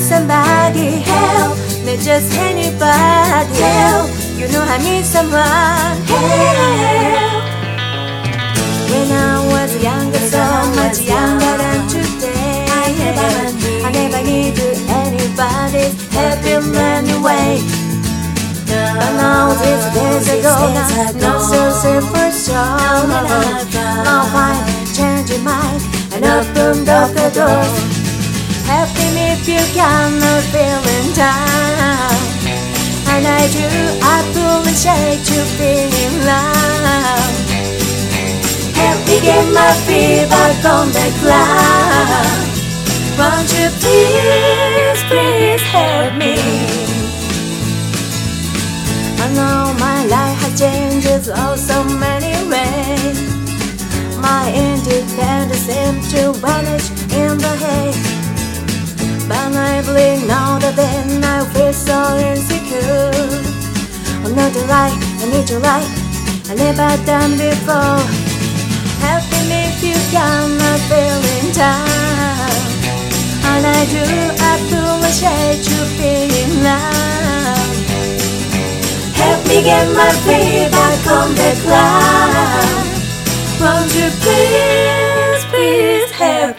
somebody help, not just anybody help. You know I need someone help. When I was younger, so much younger than today, I never needed anybody's help in any way. But now these days ago, not so simple, so now I change your mind and opened up the door. Help me if you can, not feeling down. And I do appreciate you being in love. Help me get my feet back on the ground. Won't you please, please help me? I know my life has changed in so many ways. My independence seems to vanish in the haze. But I believe now that then I feel so insecure. I'm not the right, I need your right, I never done before. Help me if you can, not feeling down. And I do appreciate you being in love. Help me get my feet back on the ground. Won't you please, please help